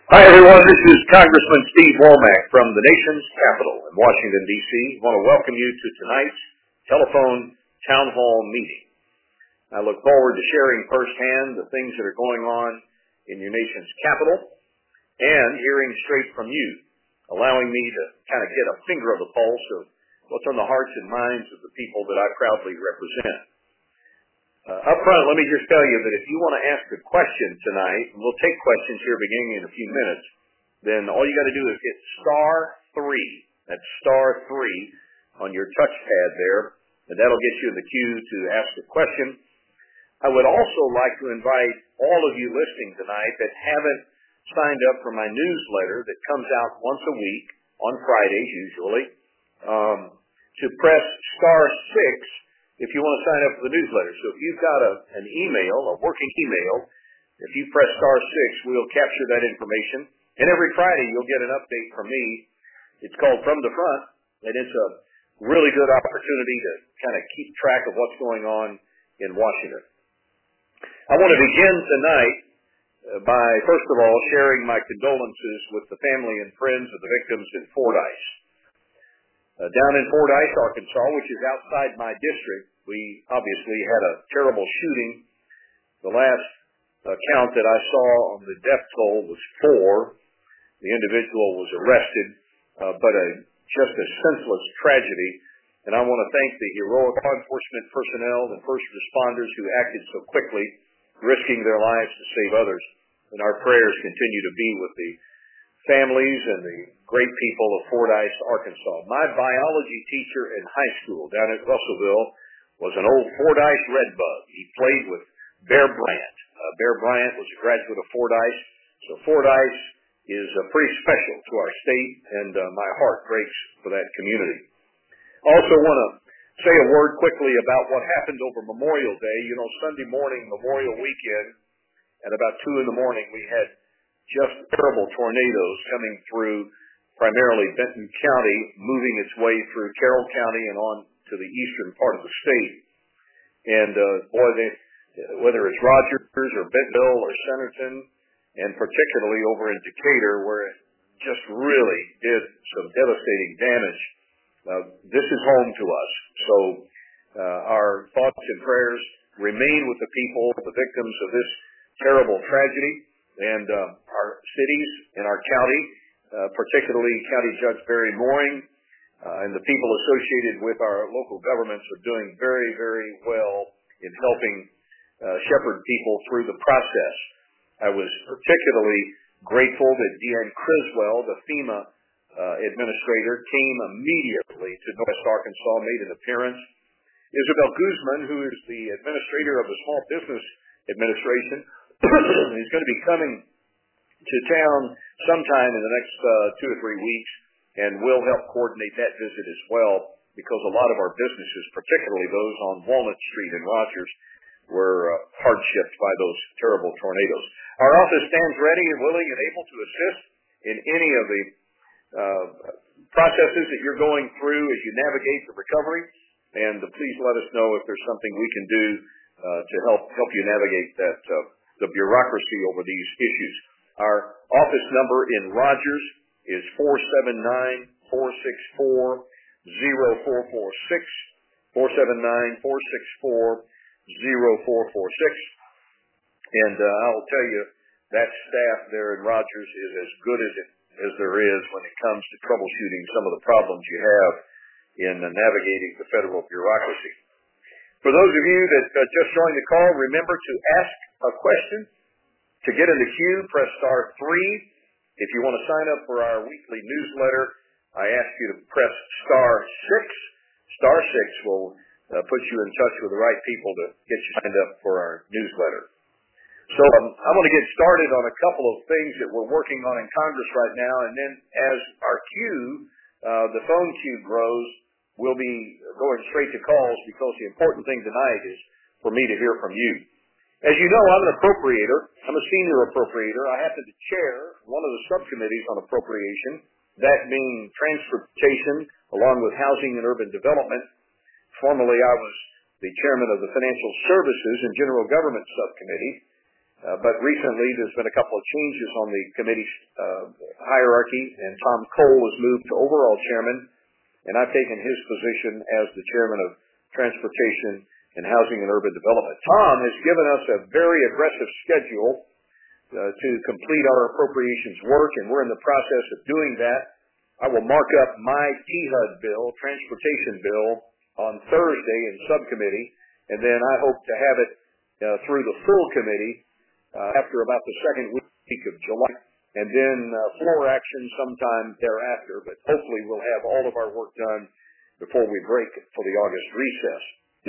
Hi, everyone. This is Congressman Steve Womack from the nation's capital in Washington, D.C. I want to welcome you to tonight's telephone town hall meeting. I look forward to sharing firsthand the things that are going on in your nation's capital and hearing straight from you, allowing me to kind of get a finger of the pulse of what's on the hearts and minds of the people that I proudly represent. Up front, let me just tell you that if you want to ask a question tonight, and we'll take questions here beginning in a few minutes, then all you got to do is hit *3. That's *3 on your touchpad there, and that'll get you in the queue to ask a question. I would also like to invite all of you listening tonight that haven't signed up for my newsletter that comes out once a week, on Fridays usually, to press *6 if you want to sign up for the newsletter. So if you've got an email, a working email, if you press *6, we'll capture that information. And every Friday you'll get an update from me. It's called From the Front, and it's a really good opportunity to kind of keep track of what's going on in Washington. I want to begin tonight by, first of all, sharing my condolences with the family and friends of the victims in Fordyce. Down in Fordyce, Arkansas, which is outside my district, we obviously had a terrible shooting. The last count that I saw on the death toll was 4. The individual was arrested, but just a senseless tragedy. And I want to thank the heroic law enforcement personnel and first responders who acted so quickly, risking their lives to save others. And our prayers continue to be with the families and the great people of Fordyce, Arkansas. My biology teacher in high school down at Russellville was an old Fordyce Redbug. He played with Bear Bryant. Bear Bryant was a graduate of Fordyce. So Fordyce is pretty special to our state, and my heart breaks for that community. I also want to say a word quickly about what happened over Memorial Day. You know, Sunday morning, Memorial Weekend, at about 2 in the morning, we had just terrible tornadoes coming through primarily Benton County, moving its way through Carroll County and on to the eastern part of the state. And whether it's Rogers or Bentonville or Centerton, and particularly over in Decatur, where it just really did some devastating damage, this is home to us. So our thoughts and prayers remain with the people, the victims of this terrible tragedy. And our cities and our county, particularly County Judge Barry Mooring, and the people associated with our local governments are doing very, very well in helping shepherd people through the process. I was particularly grateful that Deanne Criswell, the FEMA administrator, came immediately to Northwest Arkansas, made an appearance. Isabel Guzman, who is the administrator of the Small Business Administration, he's going to be coming to town sometime in the next 2 or 3 weeks, and we'll help coordinate that visit as well, because a lot of our businesses, particularly those on Walnut Street in Rogers, were hardshipped by those terrible tornadoes. Our office stands ready and willing and able to assist in any of the processes that you're going through as you navigate the recovery, and please let us know if there's something we can do to help you navigate that the bureaucracy over these issues. Our office number in Rogers is 479-464-0446, 479-464-0446. And I'll tell you, that staff there in Rogers is as good as there is when it comes to troubleshooting some of the problems you have in navigating the federal bureaucracy. For those of you that just joined the call, remember to ask a question. To get in the queue, press *3. If you want to sign up for our weekly newsletter, I ask you to press *6. *6 will put you in touch with the right people to get you signed up for our newsletter. So I want to get started on a couple of things that we're working on in Congress right now, and then as our queue, the phone queue grows, we'll be going straight to calls, because the important thing tonight is for me to hear from you. As you know, I'm an appropriator. I'm a senior appropriator. I happen to chair one of the subcommittees on appropriation, that being transportation, along with housing and urban development. Formerly, I was the chairman of the Financial Services and General Government Subcommittee. But recently, there's been a couple of changes on the committee's hierarchy, and Tom Cole was moved to overall chairman, and I've taken his position as the chairman of Transportation and Housing and Urban Development. Tom has given us a very aggressive schedule to complete our appropriations work, and we're in the process of doing that. I will mark up my THUD bill, transportation bill, on Thursday in subcommittee, and then I hope to have it through the full committee after about the second week of July, and then floor action sometime thereafter. But hopefully we'll have all of our work done before we break for the August recess.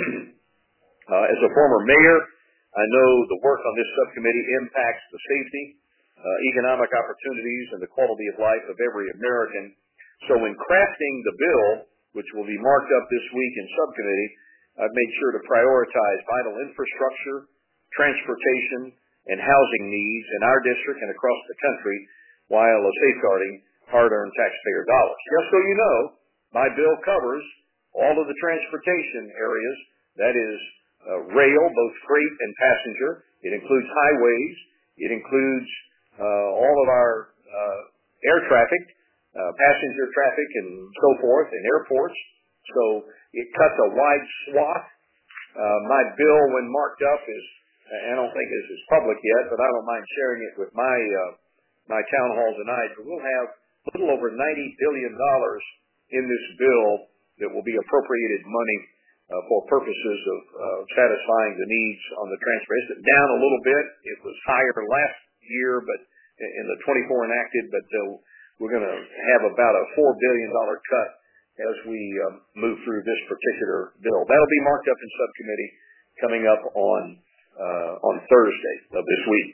As a former mayor, I know the work on this subcommittee impacts the safety, economic opportunities, and the quality of life of every American. So in crafting the bill, which will be marked up this week in subcommittee, I've made sure to prioritize vital infrastructure, transportation, and housing needs in our district and across the country while safeguarding hard-earned taxpayer dollars. Just so you know, my bill covers all of the transportation areas, that is rail, both freight and passenger. It includes highways. It includes all of our air traffic, passenger traffic, and so forth, and airports. So it cuts a wide swath. My bill, when marked up, I don't think this is public yet, but I don't mind sharing it with my town hall tonight. But we'll have a little over $90 billion in this bill that will be appropriated money for purposes of satisfying the needs on the transportation. Down a little bit. It was higher last year, but in the 24 enacted, but we're going to have about a $4 billion cut as we move through this particular bill. That'll be marked up in subcommittee coming up on Thursday of this week.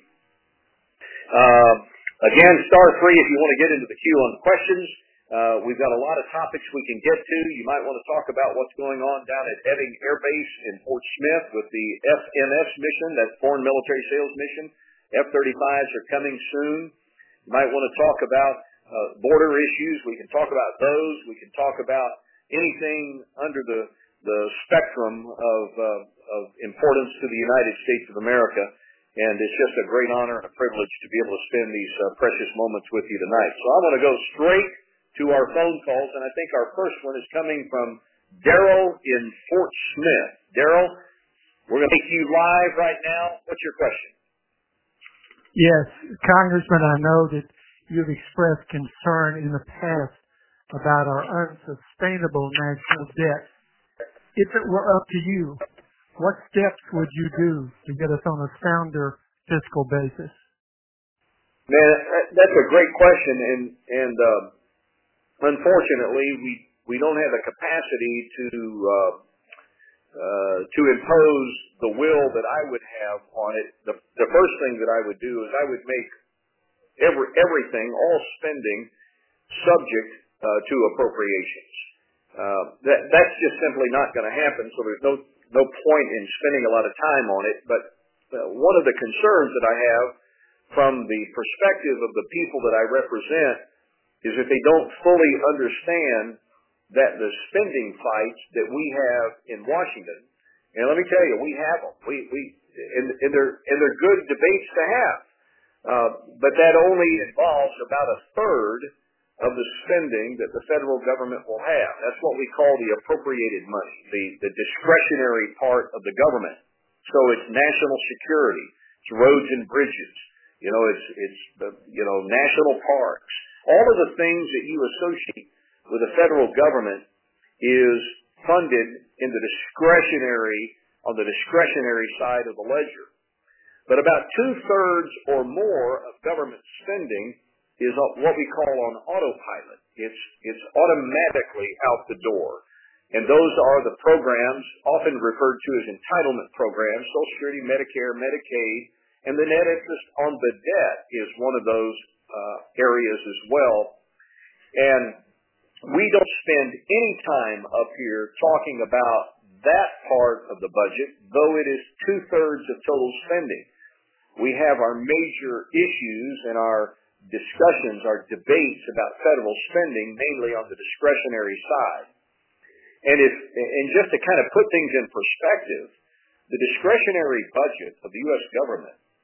Again, star 3 if you want to get into the queue on questions. We've got a lot of topics we can get to. You might want to talk about what's going on down at Ebbing Air Base in Fort Smith with the FMS mission, that's Foreign Military Sales Mission. F-35s are coming soon. You might want to talk about border issues. We can talk about those. We can talk about anything under the spectrum of importance to the United States of America. And it's just a great honor and a privilege to be able to spend these precious moments with you tonight. So I want to go straight to our phone calls, and I think our first one is coming from Darrell in Fort Smith. Darrell, we're going to take you live right now. What's your question? Yes, Congressman, I know that you've expressed concern in the past about our unsustainable national debt. If it were up to you, what steps would you do to get us on a sounder fiscal basis? Man, that's a great question, and unfortunately, we don't have the capacity to impose the will that I would have on it. The first thing that I would do is I would make everything, all spending, subject to appropriations. That's just simply not going to happen, so there's no point in spending a lot of time on it. But one of the concerns that I have from the perspective of the people that I represent is that they don't fully understand that the spending fights that we have in Washington, and let me tell you, we have them. And they're good debates to have. But that only involves about a third of the spending that the federal government will have. That's what we call the appropriated money, the discretionary part of the government. So it's national security, it's roads and bridges, it's national parks. All of the things that you associate with the federal government is funded on the discretionary side of the ledger. But about 2/3 or more of government spending is what we call on autopilot. It's automatically out the door. And those are the programs often referred to as entitlement programs, Social Security, Medicare, Medicaid, and the net interest on the debt is one of those areas as well. And we don't spend any time up here talking about that part of the budget, though it is 2/3 of total spending. We have our major issues and our discussions, our debates about federal spending, mainly on the discretionary side. And just to kind of put things in perspective, the discretionary budget of the U.S. government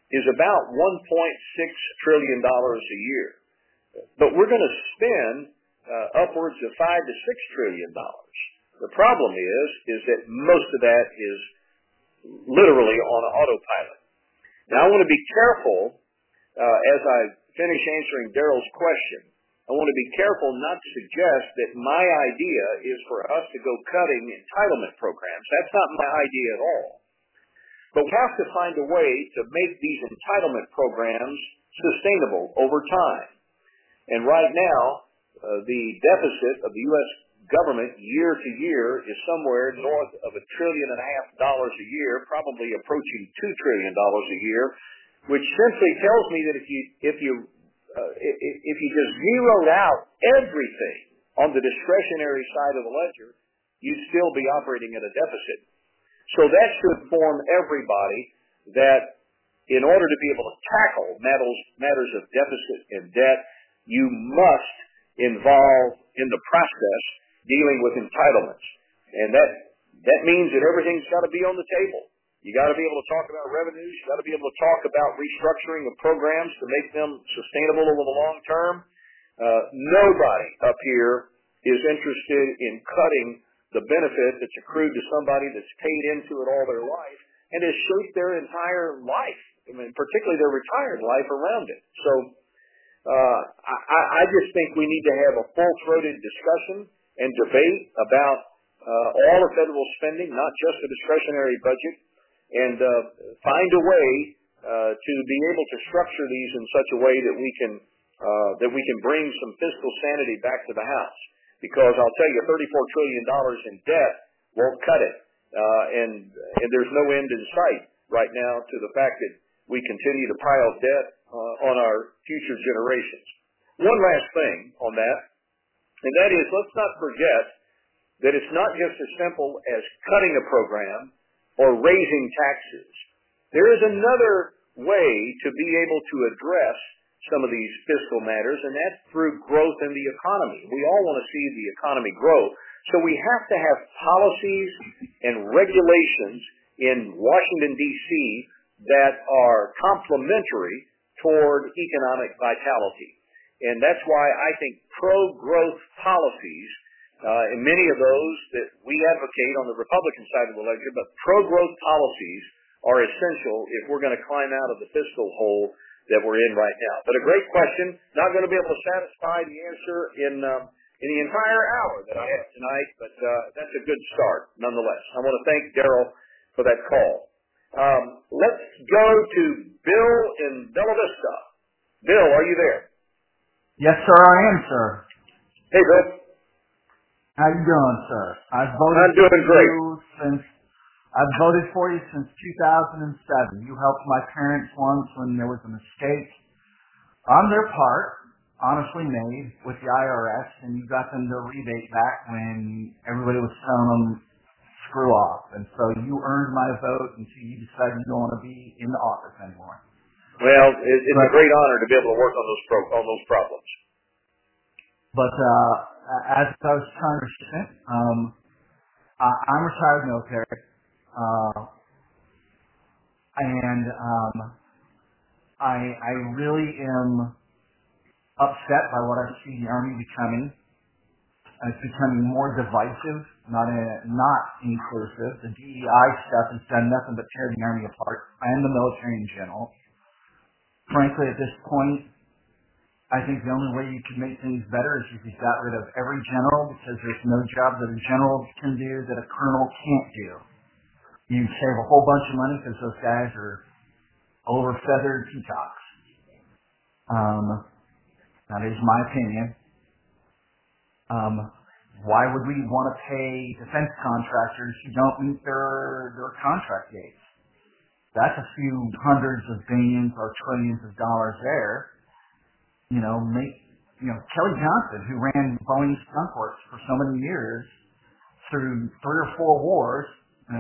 is about $1.6 trillion a year. But we're going to spend upwards of $5 to $6 trillion. The problem is that most of that is literally on autopilot. Now, I want to be careful as I finish answering Daryl's question. I want to be careful not to suggest that my idea is for us to go cutting entitlement programs. That's not my idea at all. But we have to find a way to make these entitlement programs sustainable over time. And right now, the deficit of the U.S. government year to year is somewhere north of $1.5 trillion a year, probably approaching $2 trillion a year, which simply tells me that if you just zeroed out everything on the discretionary side of the ledger, you'd still be operating at a deficit. So that should inform everybody that in order to be able to tackle matters of deficit and debt, you must involve in the process dealing with entitlements. And that means that everything's got to be on the table. You got to be able to talk about revenues. You got to be able to talk about restructuring of programs to make them sustainable over the long term. Nobody up here is interested in cutting the benefit that's accrued to somebody that's paid into it all their life and has shaped their entire life, particularly their retired life around it. So I just think we need to have a full-throated discussion and debate about all of federal spending, not just the discretionary budget, and find a way to be able to structure these in such a way that we can bring some fiscal sanity back to the house. Because I'll tell you, $34 trillion in debt won't cut it, and there's no end in sight right now to the fact that we continue to pile debt on our future generations. One last thing on that, and that is, let's not forget that it's not just as simple as cutting a program or raising taxes. There is another way to be able to address some of these fiscal matters, and that's through growth in the economy. We all want to see the economy grow. So we have to have policies and regulations in Washington, D.C. that are complementary toward economic vitality. And that's why I think pro-growth policies, and many of those that we advocate on the Republican side of the ledger, but pro-growth policies are essential if we're going to climb out of the fiscal hole that we're in right now. But a great question. Not going to be able to satisfy the answer in the entire hour that I have tonight, but that's a good start nonetheless. I want to thank Daryl for that call. Let's go to Bill in Bella Vista. Bill, are you there? Yes, sir, I am, sir. Hey, Bill. How you doing, sir? I'm doing great. I've voted for you since 2007. You helped my parents once when there was a mistake on their part, honestly made, with the IRS, and you got them to rebate back when everybody was telling them screw off. And so you earned my vote until you decided you don't want to be in the office anymore. Well, it's a great honor to be able to work on those problems. But as I was Congressman, I'm retired military, and I really am upset by what I see the Army becoming. It's becoming more divisive, not inclusive. The DEI stuff has done nothing but tear the Army apart, and the military in general. Frankly, at this point, I think the only way you can make things better is if you got rid of every general, because there's no job that a general can do that a colonel can't do. You save a whole bunch of money because those guys are over-feathered peacocks. That is my opinion. Why would we want to pay defense contractors who don't meet their contract dates? That's a few hundreds of billions or trillions of dollars there. Kelly Johnson, who ran Boeing Skunk Works for so many years through 3 or 4 wars, 3.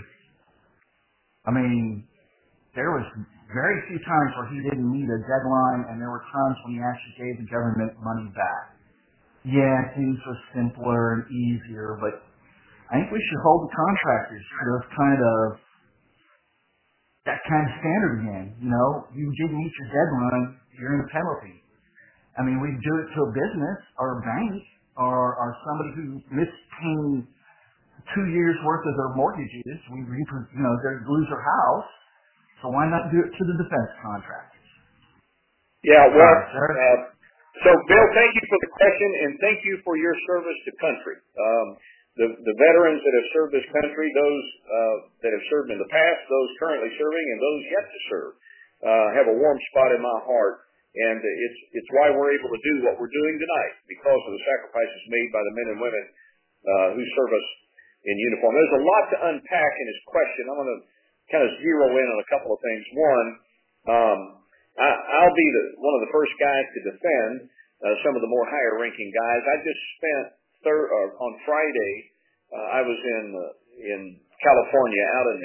I mean, there was very few times where he didn't meet a deadline, and there were times when he actually gave the government money back. Yeah, things were simpler and easier, but I think we should hold the contractors to those kind of that kind of standard again. You didn't meet your deadline, you're in a penalty. I mean, we do it to a business or a bank or somebody who missed paying 2 years worth of their mortgages. They lose their house. So why not do it to the defense contractors? Yeah, well, so Bill, thank you for the question, and thank you for your service to country. The veterans that have served this country, those that have served in the past, those currently serving, and those yet to serve, have a warm spot in my heart. And it's why we're able to do what we're doing tonight, because of the sacrifices made by the men and women who serve us in uniform. There's a lot to unpack in his question. I'm going to kind of zero in on a couple of things. One, I'll be one of the first guys to defend some of the more higher-ranking guys. I just spent on Friday. I was in California,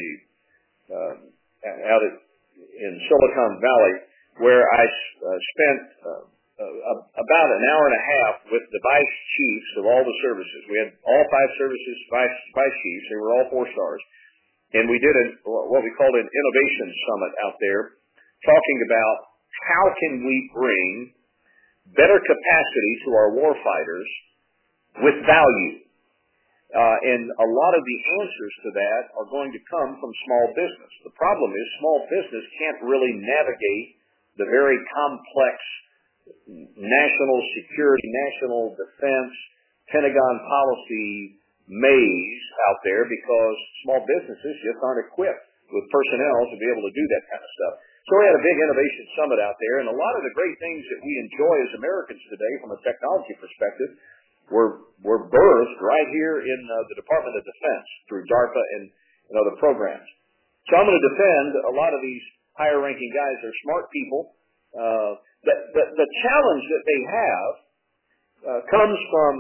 out in Silicon Valley, where I spent about an hour and a half with the vice chiefs of all the services. We had all 5 services vice chiefs. They were all 4 stars. And we did what we called an innovation summit out there, talking about how can we bring better capacity to our warfighters with value. And a lot of the answers to that are going to come from small business. The problem is small business can't really navigate the very complex national security, national defense, Pentagon policy maze out there, because small businesses just aren't equipped with personnel to be able to do that kind of stuff. So we had a big innovation summit out there, and a lot of the great things that we enjoy as Americans today from a technology perspective were birthed right here in the Department of Defense through DARPA and other programs. So I'm going to defend a lot of these higher-ranking guys. They're smart people. The challenge that they have comes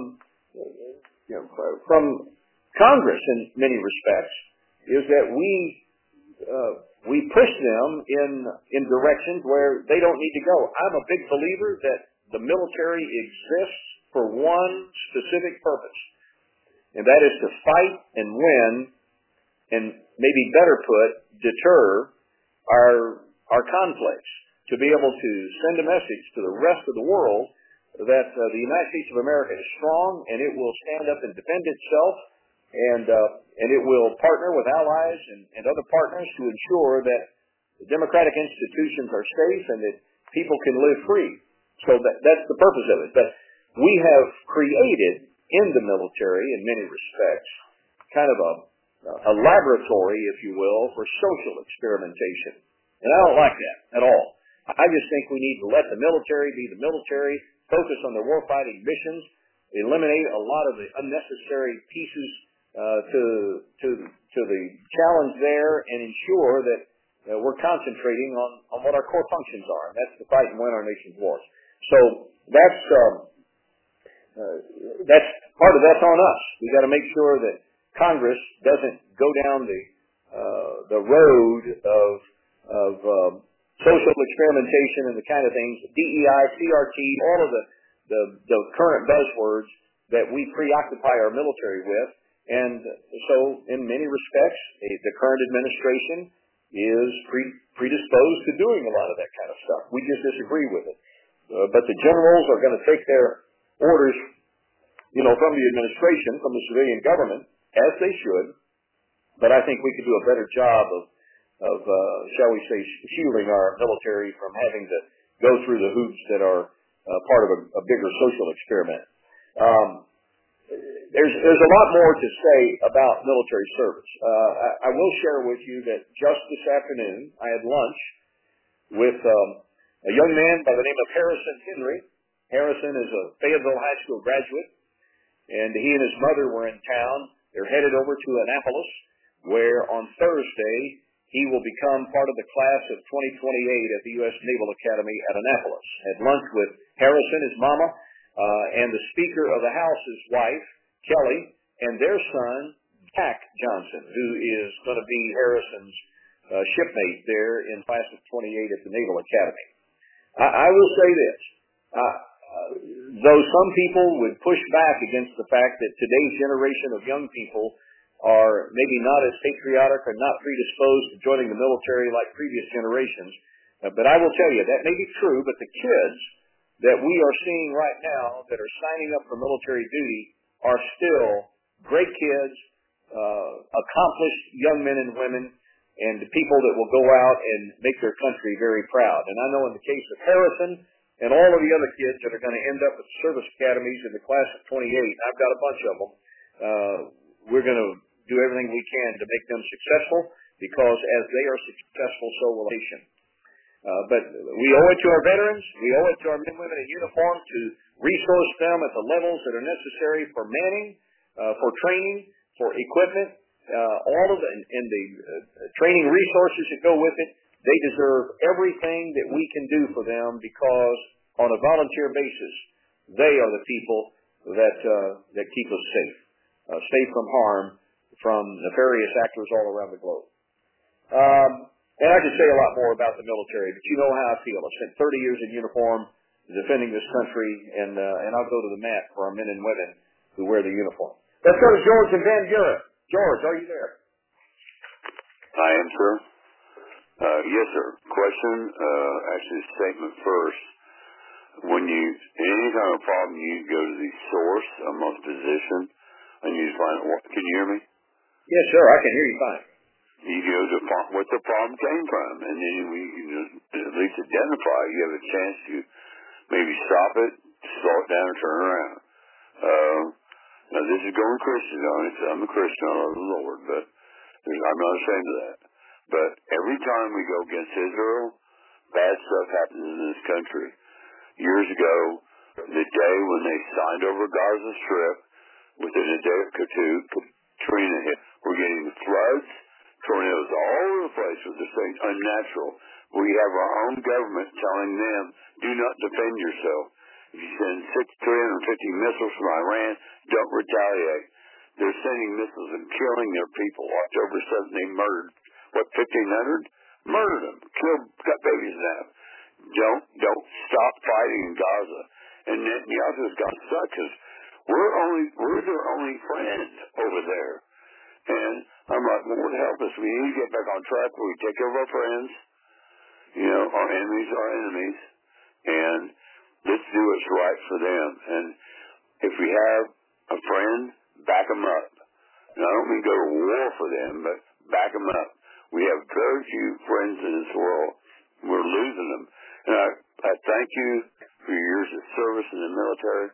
from Congress in many respects, is that we push them in directions where they don't need to go. I'm a big believer that the military exists for one specific purpose, and that is to fight and win, and maybe better put, deter our conflicts, to be able to send a message to the rest of the world that the United States of America is strong, and it will stand up and defend itself, and it will partner with allies and other partners to ensure that the democratic institutions are safe and that people can live free. So that's the purpose of it. But we have created in the military, in many respects, kind of a laboratory, if you will, for social experimentation. And I don't like that at all. I just think we need to let the military be the military, focus on their warfighting missions, eliminate a lot of the unnecessary pieces to the challenge there, and ensure that we're concentrating on what our core functions are, and that's to fight and win our nation's wars. So that's that's on us. We got to make sure that Congress doesn't go down the road of social experimentation and the kind of things, DEI, CRT, all of the current buzzwords that we preoccupy our military with. And so, in many respects, the current administration is predisposed to doing a lot of that kind of stuff. We just disagree with it. But the generals are going to take their orders, from the administration, from the civilian government, as they should. But I think we could do a better job of shall we say, shielding our military from having to go through the hoops that are part of a bigger social experiment. There's a lot more to say about military service. I will share with you that just this afternoon I had lunch with a young man by the name of Harrison Henry. Harrison is a Fayetteville High School graduate, and he and his mother were in town. They're headed over to Annapolis, where on Thursday he will become part of the class of 2028 at the U.S. Naval Academy at Annapolis. Had lunch with Harrison, his mama, and the Speaker of the House's wife, Kelly, and their son, Jack Johnson, who is going to be Harrison's shipmate there in class of 28 at the Naval Academy. I will say this. Though some people would push back against the fact that today's generation of young people are maybe not as patriotic or not predisposed to joining the military like previous generations. But I will tell you, that may be true, but the kids that we are seeing right now that are signing up for military duty are still great kids, accomplished young men and women, and the people that will go out and make their country very proud. And I know in the case of Harrison and all of the other kids that are going to end up at service academies in the class of 28, I've got a bunch of them, we're going to do everything we can to make them successful, because as they are successful, so will the nation. But we owe it to our veterans, we owe it to our men and women in uniform to resource them at the levels that are necessary for manning, for training, for equipment, all of the training resources that go with it. They deserve everything that we can do for them, because on a volunteer basis, they are the people that keep us safe from harm from nefarious actors all around the globe. And I could say a lot more about the military, but you know how I feel. I spent 30 years in uniform defending this country, and I'll go to the mat for our men and women who wear the uniform. Let's go to George and Van Buren. George, are you there? I am, sir. Yes, sir. Question, actually statement first. When you, any kind of problem, you go to the source, a most physician, and you find, can you hear me? Yes, sir. I can hear you fine. You go to what the problem came from, and then we can at least identify. You have a chance to maybe stop it, slow it down, or turn around. Now, this is going Christian on it. I'm a Christian, I love the Lord, but I'm not ashamed of that. But every time we go against Israel, bad stuff happens in this country. Years ago, the day when they signed over Gaza Strip, within a day or two, Katrina hit. We're getting floods, tornadoes all over the place with this thing, unnatural. We have our own government telling them, do not defend yourself. If you send 350 missiles from Iran, don't retaliate. They're sending missiles and killing their people. October 7th, they murdered, 1,500? Murdered them. Cut babies in half. Don't stop fighting in Gaza. And Netanyahu's got stuck because we're their only friend over there. And I'm like, Lord, help us. We need to get back on track where we take care of our friends. Our enemies are enemies. And let's do what's right for them. And if we have a friend, back them up. And I don't mean go to war for them, but back them up. We have very few friends in this world. We're losing them. And I thank you for your years of service in the military.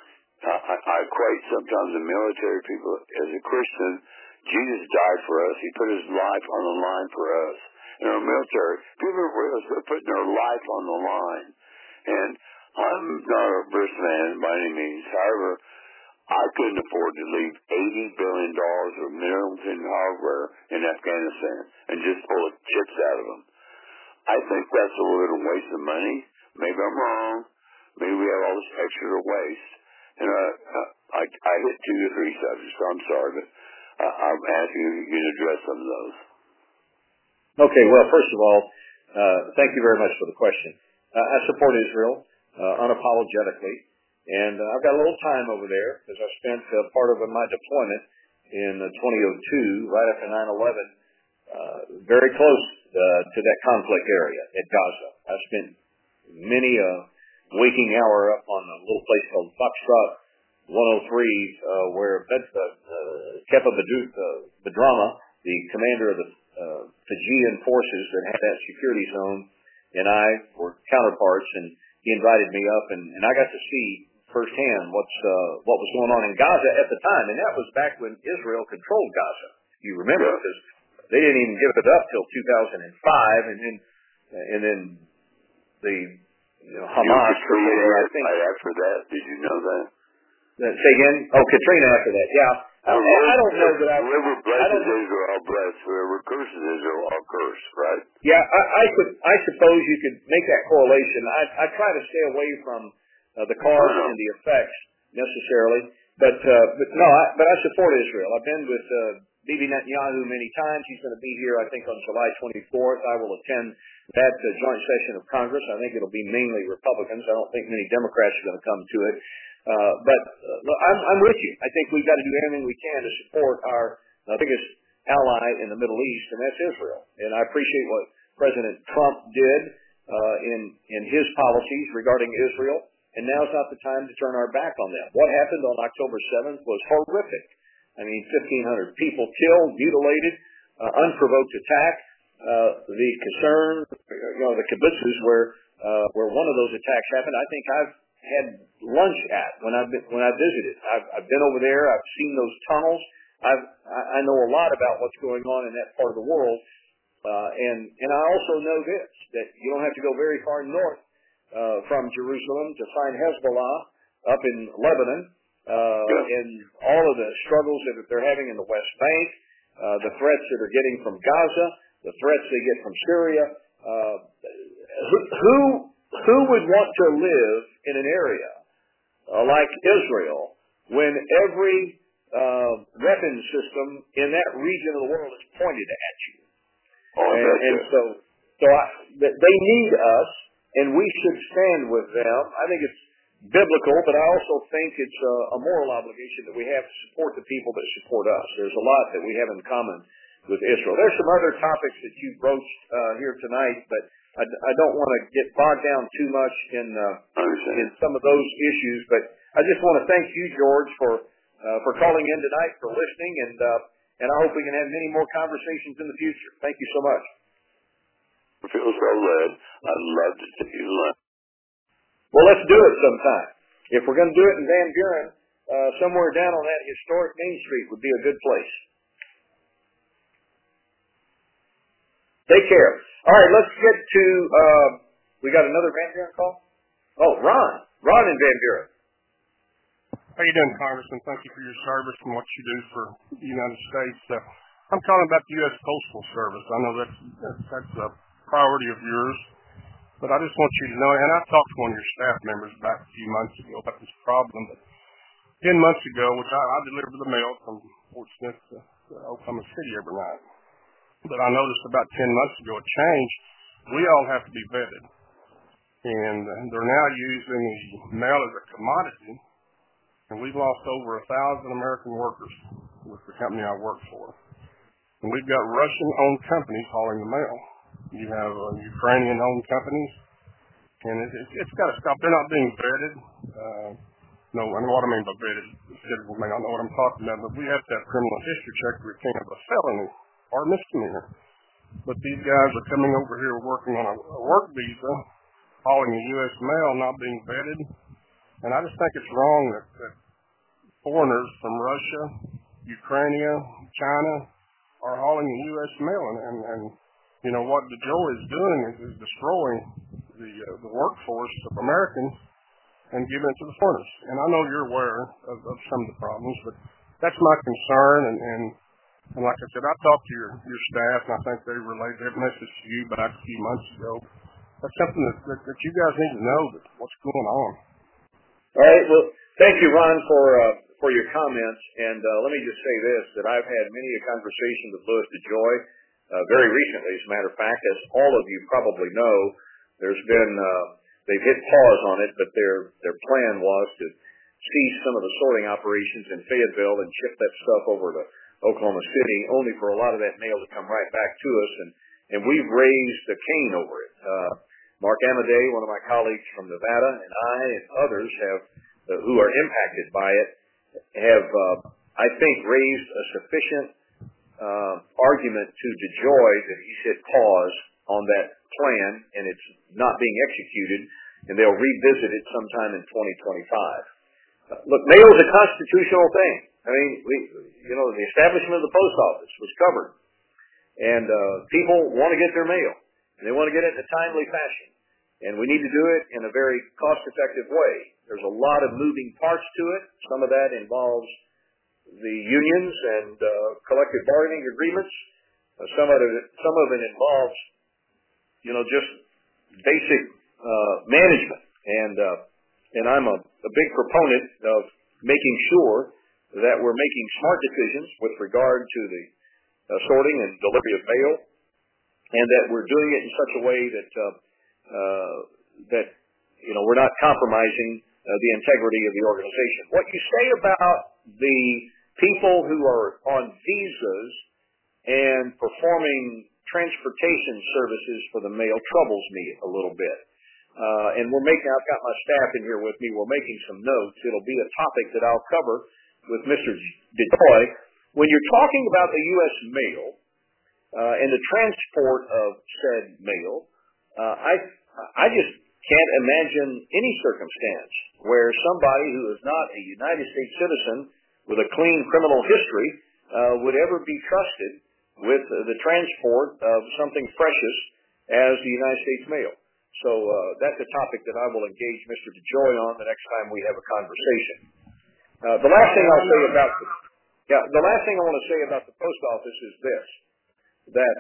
I equate sometimes the military people as a Christian. Jesus died for us. He put his life on the line for us. In our military, people are putting their life on the line. And I'm not a rich man by any means. However, I couldn't afford to leave $80 billion of military hardware in Afghanistan and just pull the chips out of them. I think that's a little waste of money. Maybe I'm wrong. Maybe we have all this extra to waste. And I hit 2 or 3 subjects, so I'm sorry, but I'm asking if you can address some of those. Okay, well, first of all, thank you very much for the question. I support Israel unapologetically, and I've got a little time over there because I spent part of my deployment in 2002, right after 9/11, very close to that conflict area at Gaza. I spent many a waking hour up on a little place called Foxtrot 103, where Kepa Badrama, the commander of the Fijian forces that had that security zone, and I were counterparts, and he invited me up, and I got to see firsthand what was going on in Gaza at the time, and that was back when Israel controlled Gaza. You remember, because they didn't even give it up till 2005, and then the Hamas took over. I think right after that. Did you know that? Say again? Oh, Katrina after that. Yeah. I don't know that whoever blesses Israel, bless. Whoever curses Israel, I'll curse, right? Yeah, I suppose you could make that correlation. I try to stay away from the cause and the effects necessarily, but I support Israel. I've been with Bibi Netanyahu many times. He's going to be here, I think, on July 24th. I will attend that joint session of Congress. I think it'll be mainly Republicans. I don't think many Democrats are going to come to it. But I'm with you. I think we've got to do everything we can to support our biggest ally in the Middle East, and that's Israel. And I appreciate what President Trump did in his policies regarding Israel, and now's not the time to turn our back on them. What happened on October 7th was horrific. I mean, 1,500 people killed, mutilated, unprovoked attack. The concern, the kibbutzes where one of those attacks happened, I think I've had lunch at when I visited. I've been over there. I've seen those tunnels. I know a lot about what's going on in that part of the world, and I also know this, that you don't have to go very far north from Jerusalem to find Hezbollah up in Lebanon, and all of the struggles that they're having in the West Bank, the threats that are getting from Gaza, the threats they get from Syria. Who would want to live in an area like Israel when every weapon system in that region of the world is pointed at you? They need us, and we should stand with them. I think it's biblical, but I also think it's a moral obligation that we have to support the people that support us. There's a lot that we have in common with Israel. There's some other topics that you broached here tonight, but I don't want to get bogged down too much in some of those issues. But I just want to thank you, George, for calling in tonight, for listening, and I hope we can have many more conversations in the future. Thank you so much. I feel so led. I'd love to take you to lunch. Well, let's do it sometime. If we're going to do it in Van Buren, somewhere down on that historic Main Street would be a good place. Take care. All right, let's get to, we got another Van Buren call? Oh, Ron. Ron in Van Buren. How you doing, Congressman? Thank you for your service and what you do for the United States. I'm calling about the U.S. Postal Service. I know that's a priority of yours, but I just want you to know, and I talked to one of your staff members back a few months ago about this problem, but 10 months ago, which I deliver the mail from Fort Smith to Oklahoma City every night, but I noticed about 10 months ago a change. We all have to be vetted, and they're now using the mail as a commodity, and we've lost over 1,000 American workers with the company I work for. And we've got Russian-owned companies hauling the mail. You have Ukrainian-owned companies, and it's got to stop. They're not being vetted. No, I know what I mean by vetted. I know what I'm talking about, but we have to have criminal history check to retain of a felony or a misdemeanor. But these guys are coming over here working on a work visa, hauling the U.S. mail, not being vetted. And I just think it's wrong that foreigners from Russia, Ukraine, China are hauling the U.S. mail. And you know, what DeJoy is doing is destroying the workforce of Americans and giving it to the foreigners. And I know you're aware of some of the problems, but that's my concern. And like I said, I talked to your staff, and I think they relayed that message to you back a few months ago. That's something that you guys need to know, that what's going on. All right. Well, thank you, Ron, for your comments. And let me just say this, that I've had many a conversation with Louis DeJoy very recently. As a matter of fact, as all of you probably know, there's been they've hit pause on it, but their plan was to cease some of the sorting operations in Fayetteville and ship that stuff over to Oklahoma City, only for a lot of that mail to come right back to us. And we've raised a cane over it. Mark Amadei, one of my colleagues from Nevada, and I and others who are impacted by it, have, I think, raised a sufficient argument to DeJoy that he's hit pause on that plan, and it's not being executed, and they'll revisit it sometime in 2025. Look, mail is a constitutional thing. I mean, the establishment of the post office was covered, and people want to get their mail, and they want to get it in a timely fashion, and we need to do it in a very cost-effective way. There's a lot of moving parts to it. Some of that involves the unions and collective bargaining agreements. Some of it involves, just basic management, and I'm a big proponent of making sure that we're making smart decisions with regard to the sorting and delivery of mail, and that we're doing it in such a way that we're not compromising the integrity of the organization. What you say about the people who are on visas and performing transportation services for the mail troubles me a little bit. And I've got my staff in here with me. We're making some notes. It'll be a topic that I'll cover with Mr. DeJoy. When you're talking about the U.S. mail and the transport of said mail, I just can't imagine any circumstance where somebody who is not a United States citizen with a clean criminal history would ever be trusted with the transport of something precious as the United States mail. So that's a topic that I will engage Mr. DeJoy on the next time we have a conversation. The last thing I want to say about the post office is this: that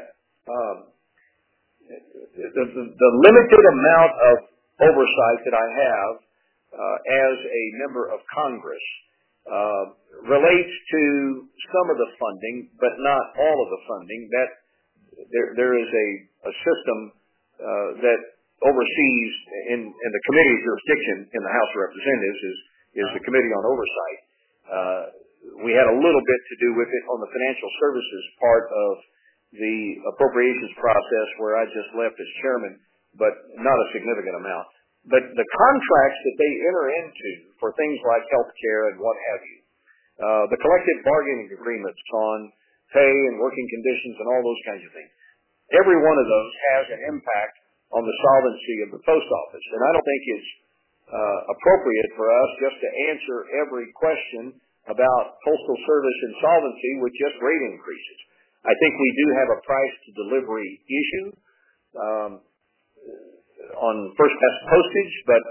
the limited amount of oversight that I have as a member of Congress relates to some of the funding, but not all of the funding. That there is a system that oversees in the committee of jurisdiction in the House of Representatives is the Committee on Oversight. We had a little bit to do with it on the financial services part of the appropriations process, where I just left as chairman, but not a significant amount. But the contracts that they enter into for things like health care and what have you, the collective bargaining agreements on pay and working conditions and all those kinds of things, every one of those has an impact on the solvency of the post office. And I don't think it's appropriate for us just to answer every question about Postal Service insolvency with just rate increases. I think we do have a price to delivery issue on first class postage, but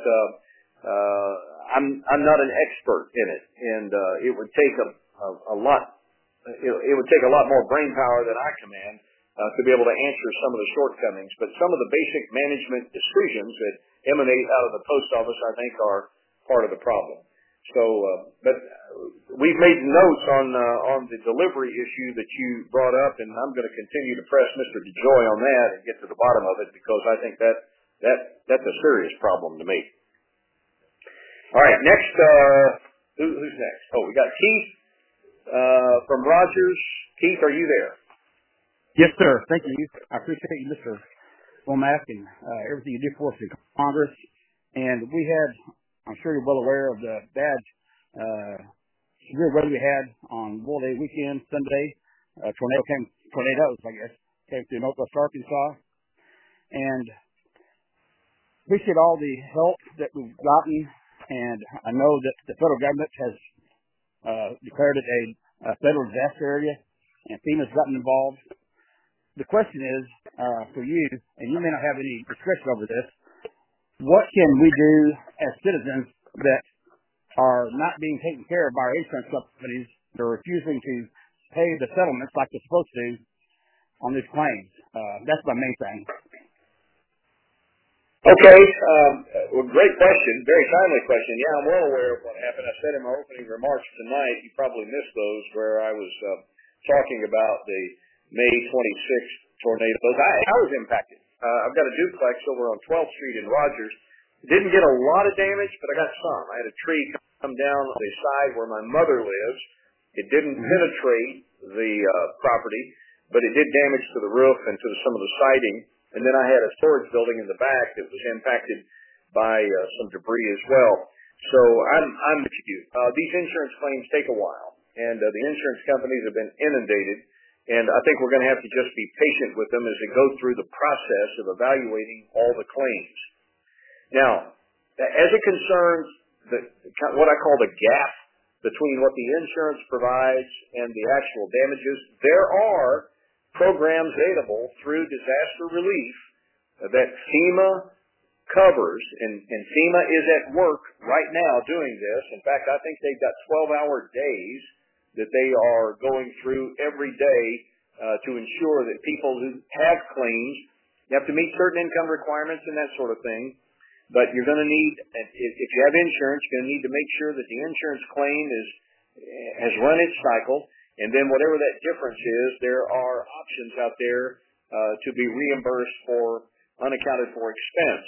I'm not an expert in it, and it would take a lot. It would take a lot more brain power than I command to be able to answer some of the shortcomings. But some of the basic management decisions that emanate out of the post office, I think, are part of the problem. So, but we've made notes on the delivery issue that you brought up, and I'm going to continue to press Mr. DeJoy on that and get to the bottom of it, because I think that's a serious problem to me. All right, next, who's next? Oh, we got Keith from Rogers. Keith, are you there? Yes, sir. Thank you. I appreciate you, Mr. Womack, and everything you do for us in Congress. And we had, I'm sure you're well aware of the bad severe weather we had on Memorial Day weekend, Sunday. Tornadoes, I guess, came through Northwest Arkansas. And appreciate all the help that we've gotten. And I know that the federal government has declared it a federal disaster area, and FEMA's gotten involved. The question is, for you, and you may not have any discretion over this, what can we do as citizens that are not being taken care of by our insurance companies? They're refusing to pay the settlements like they're supposed to on these claims. That's my main thing. Okay. Well, great question. Very timely question. Yeah, I'm well aware of what happened. I said in my opening remarks tonight, you probably missed those, where I was talking about the May 26th tornadoes. I was impacted. I've got a duplex over on 12th Street in Rogers. Didn't get a lot of damage, but I got some. I had a tree come down on the side where my mother lives. It didn't penetrate the property, but it did damage to the roof and to some of the siding. And then I had a storage building in the back that was impacted by some debris as well. So I'm with you. These insurance claims take a while, and the insurance companies have been inundated. And I think we're going to have to just be patient with them as they go through the process of evaluating all the claims. Now, as it concerns what I call the gap between what the insurance provides and the actual damages, there are programs available through disaster relief that FEMA covers, and FEMA is at work right now doing this. In fact, I think they've got 12-hour days that they are going through every day to ensure that people who have claims, you have to meet certain income requirements and that sort of thing, but you're going to need, if you have insurance, you're going to need to make sure that the insurance claim has run its cycle, and then whatever that difference is, there are options out there to be reimbursed for unaccounted for expense,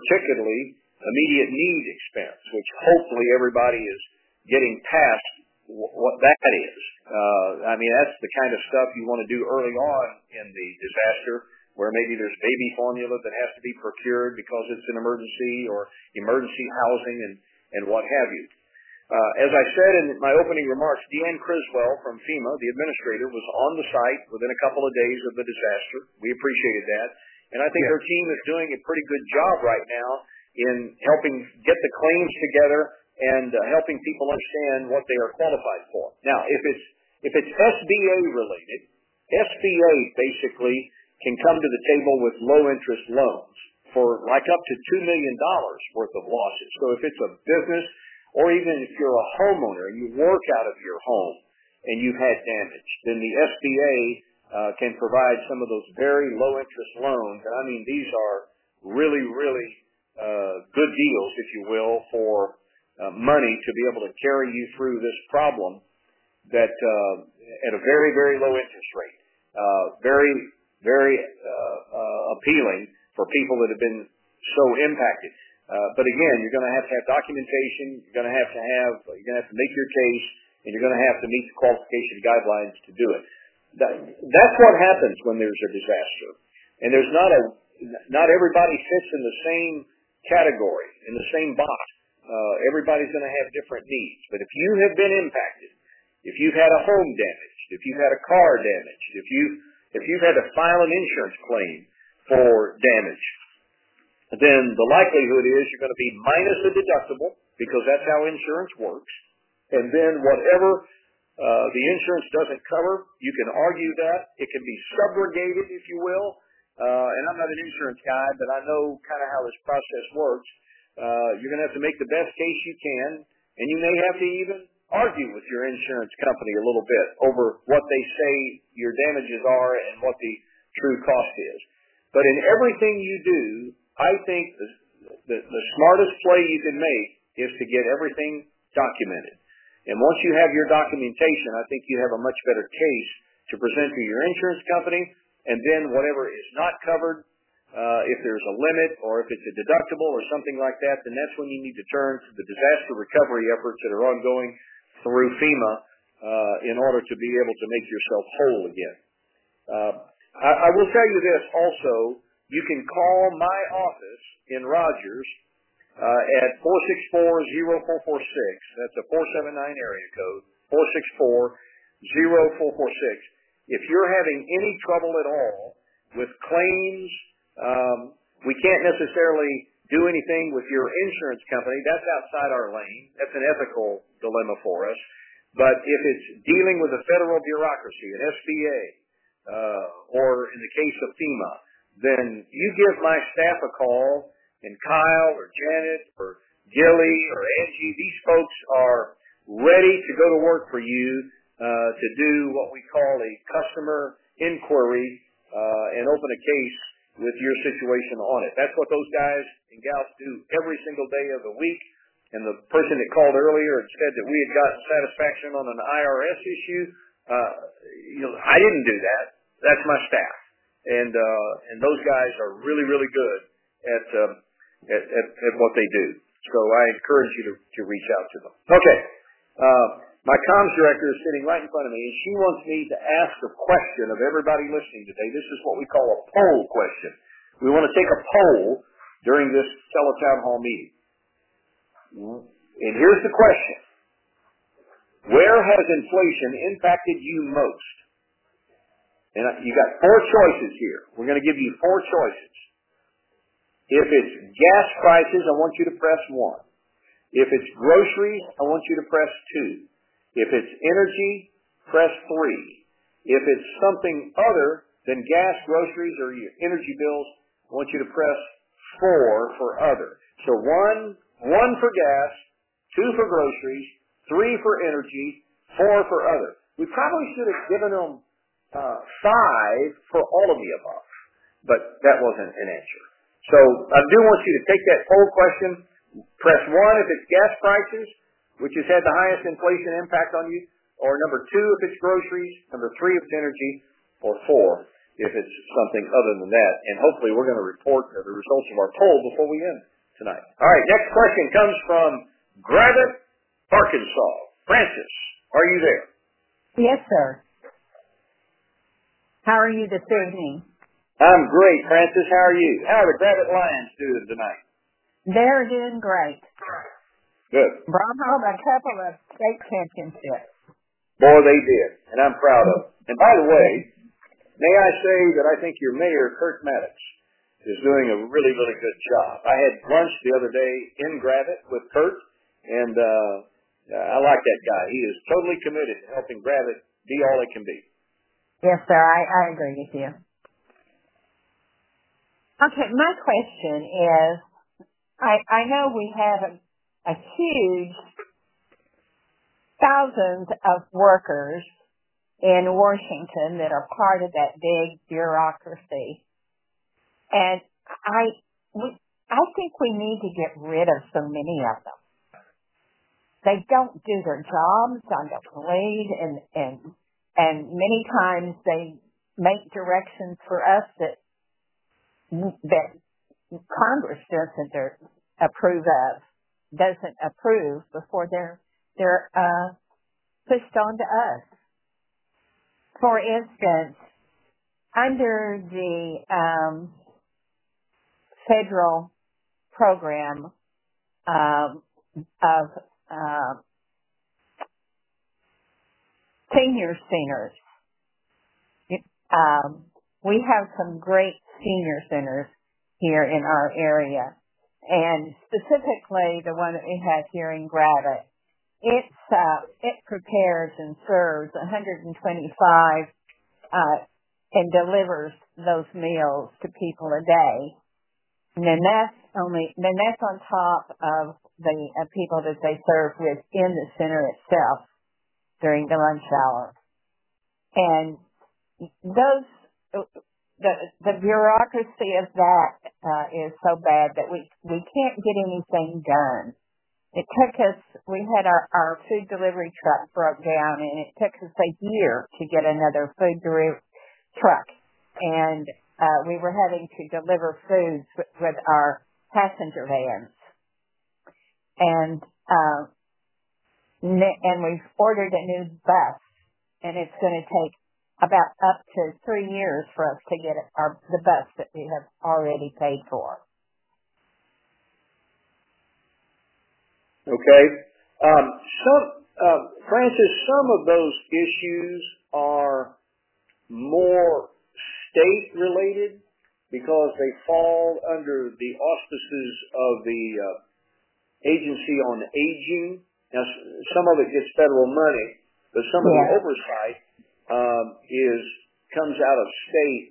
particularly immediate need expense, which hopefully everybody is getting past what that is. I mean, that's the kind of stuff you want to do early on in the disaster, where maybe there's baby formula that has to be procured because it's an emergency, or emergency housing and what have you. As I said in my opening remarks, Deanne Criswell from FEMA, the administrator, was on the site within a couple of days of the disaster. We appreciated that. And I think her team is doing a pretty good job right now in helping get the claims together and helping people understand what they are qualified for. Now, if it's SBA related, SBA basically can come to the table with low interest loans for like up to $2 million worth of losses. So if it's a business, or even if you're a homeowner and you work out of your home and you've had damage, then the SBA can provide some of those very low interest loans. And I mean, these are really, really good deals, if you will, for money to be able to carry you through this problem that at a very, very low interest rate. Very, very appealing for people that have been so impacted. But again, you're going to have documentation. You're going to have to make your case, and you're going to have to meet the qualification guidelines to do it. That's what happens when there's a disaster, and there's not everybody fits in the same category, in the same box. Everybody's going to have different needs. But if you have been impacted, if you've had a home damaged, if you've had a car damaged, if you've had to file an insurance claim for damage, then the likelihood is you're going to be minus a deductible, because that's how insurance works. And then whatever the insurance doesn't cover, you can argue that. It can be subrogated, if you will. And I'm not an insurance guy, but I know kind of how this process works. You're going to have to make the best case you can, and you may have to even argue with your insurance company a little bit over what they say your damages are and what the true cost is. But in everything you do, I think the smartest play you can make is to get everything documented. And once you have your documentation, I think you have a much better case to present to your insurance company. And then whatever is not covered, if there's a limit or if it's a deductible or something like that, then that's when you need to turn to the disaster recovery efforts that are ongoing through FEMA in order to be able to make yourself whole again. I will tell you this also. You can call my office in Rogers at 464-0446. That's a 479 area code, 464-0446. If you're having any trouble at all with claims, we can't necessarily do anything with your insurance company. That's outside our lane. That's an ethical dilemma for us. But if it's dealing with a federal bureaucracy, an SBA, or in the case of FEMA, then you give my staff a call, and Kyle or Janet or Gilly or Angie, these folks are ready to go to work for you to do what we call a customer inquiry and open a case with your situation on it. That's what those guys and gals do every single day of the week. And the person that called earlier and said that we had gotten satisfaction on an IRS issue, I didn't do that. That's my staff. And those guys are really, really good at what they do. So I encourage you to reach out to them. Okay. My comms director is sitting right in front of me, and she wants me to ask a question of everybody listening today. This is what we call a poll question. We want to take a poll during this teletown hall meeting. And here's the question. Where has inflation impacted you most? And you got four choices here. We're going to give you four choices. If it's gas prices, I want you to press 1. If it's groceries, I want you to press 2. If it's energy, press 3. If it's something other than gas, groceries, or your energy bills, I want you to press 4 for other. So 1 for gas, 2 for groceries, 3 for energy, 4 for other. We probably should have given them 5 for all of the above, but that wasn't an answer. So I do want you to take that poll question, press 1 if it's gas prices, which has had the highest inflation impact on you, or number 2 if it's groceries, number 3 if it's energy, or 4 if it's something other than that. And hopefully we're going to report the results of our poll before we end tonight. All right, next question comes from Gravett, Arkansas. Francis, Are you there? Yes, sir. How are you this evening? I'm great, Francis. How are you? How are the Gravette Lions doing tonight? They're doing great. Good. Brought home a couple of state championships. Boy, they did, and I'm proud of them. And by the way, may I say that I think your mayor, Kurt Maddox, is doing a really, really good job. I had lunch the other day in Gravette with Kurt, and I like that guy. He is totally committed to helping Gravette be all it can be. Yes, sir. I agree with you. Okay, my question is, I know we have a huge thousands of workers in Washington that are part of that big bureaucracy. And I think we need to get rid of so many of them. They don't do their jobs on the parade, and many times they make directions for us that Congress doesn't approve before they're pushed on to us. For instance, under the federal program of senior centers, we have some great senior centers here in our area, and specifically the one that we have here in Gravette. It prepares and serves 125 and delivers those meals to people a day. And then that's on top of the people that they serve within the center itself during the lunch hour. And the bureaucracy of that is so bad that we can't get anything done. It took us, we had our food delivery truck broke down, and it took us a year to get another food delivery truck. And we were having to deliver foods with our passenger vans. And we've ordered a new bus, and it's going to take about up to 3 years for us to get the bus that we have already paid for. Okay. Francis, some of those issues are more state-related because they fall under the auspices of the Agency on Aging. Now, some of it gets federal money, but some of the oversight comes out of state.